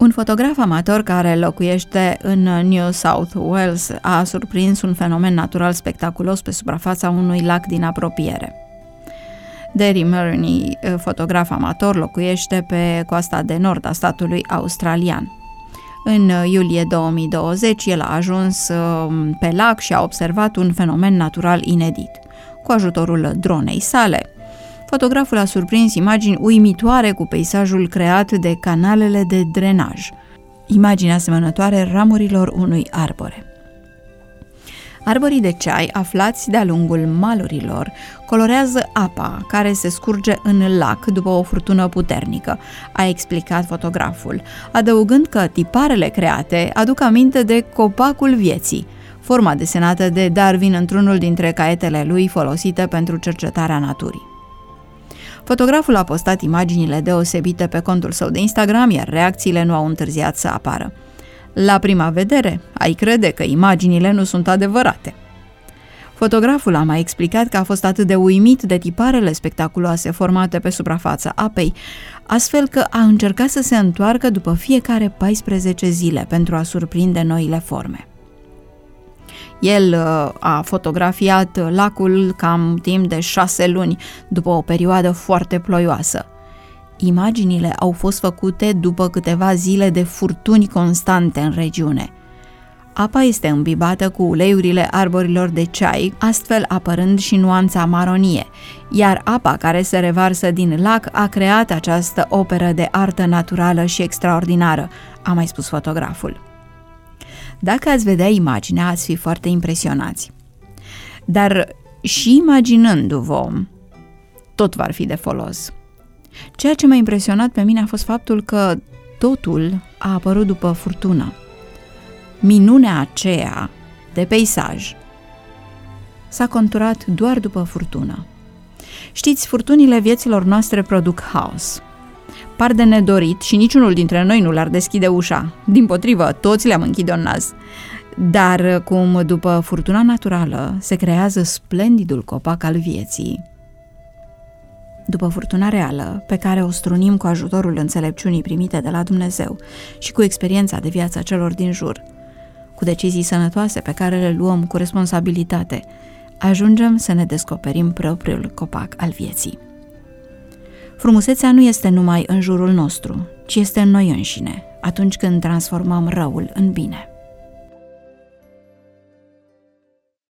Un fotograf amator care locuiește în New South Wales a surprins un fenomen natural spectaculos pe suprafața unui lac din apropiere. Derry Murney, fotograf amator, locuiește pe coasta de nord a statului australian. În iulie 2020, el a ajuns pe lac și a observat un fenomen natural inedit. Cu ajutorul dronei sale, fotograful a surprins imagini uimitoare cu peisajul creat de canalele de drenaj, imagini asemănătoare ramurilor unui arbore. Arborii de ceai aflați de-a lungul malurilor colorează apa care se scurge în lac după o furtună puternică, a explicat fotograful, adăugând că tiparele create aduc aminte de copacul vieții, forma desenată de Darwin într-unul dintre caietele lui folosite pentru cercetarea naturii. Fotograful a postat imaginile deosebite pe contul său de Instagram, iar reacțiile nu au întârziat să apară. La prima vedere, ai crede că imaginile nu sunt adevărate. Fotograful a mai explicat că a fost atât de uimit de tiparele spectaculoase formate pe suprafața apei, astfel că a încercat să se întoarcă după fiecare 14 zile pentru a surprinde noile forme. El a fotografiat lacul cam timp de 6 luni, după o perioadă foarte ploioasă. Imaginile au fost făcute după câteva zile de furtuni constante în regiune. Apa este îmbibată cu uleiurile arborilor de ceai, astfel apărând și nuanța maronie, iar apa care se revarsă din lac a creat această operă de artă naturală și extraordinară, a mai spus fotograful. Dacă ați vedea imaginea, ați fi foarte impresionați. Dar și imaginându-vă, tot va fi de folos. Ceea ce m-a impresionat pe mine a fost faptul că totul a apărut după furtună. Minunea aceea de peisaj s-a conturat doar după furtună. Știți, furtunile vieților noastre produc haos. Par de nedorit și niciunul dintre noi nu le-ar deschide ușa. Dimpotrivă, toți le-am închide în nas. Dar cum după furtuna naturală se creează splendidul copac al vieții, după furtuna reală, pe care o strunim cu ajutorul înțelepciunii primite de la Dumnezeu și cu experiența de viață a celor din jur, cu decizii sănătoase pe care le luăm cu responsabilitate, ajungem să ne descoperim propriul copac al vieții. Frumusețea nu este numai în jurul nostru, ci este în noi înșine, atunci când transformăm răul în bine.